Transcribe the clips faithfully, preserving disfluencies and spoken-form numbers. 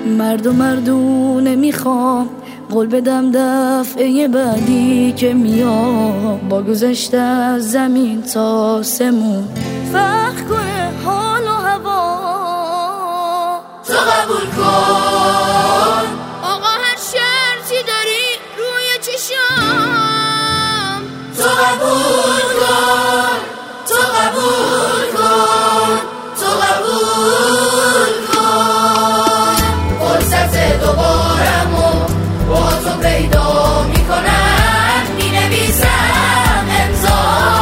مرد و مردونه میخوام قول بدم دفعه بعدی که میام با گذشته از زمین تا سمون فرق کنه حال و هوا. تو قبول کن آقا هر شرطی داری روی چشام. تو قبول کن تو قبول کن تو قبول کن فرصت دوبارمو با تو پیدا میکنم مینویسم امضا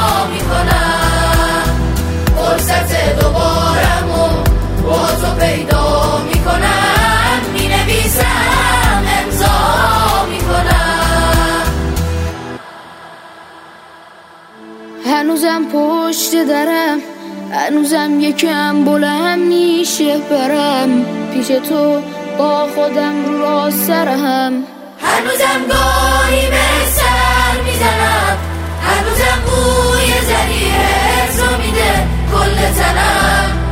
میکنم فرصت دوبارمو با تو پیدا میکنم مینویسم امضا میکنم. هنوزم پشت درم، هنوزم یکم بلند میشه برم پیش تو با خودم رو راست سرم. هنوزم گاهی به سر میزنم، هنوزم بوی زریحت رو میده کل تنم.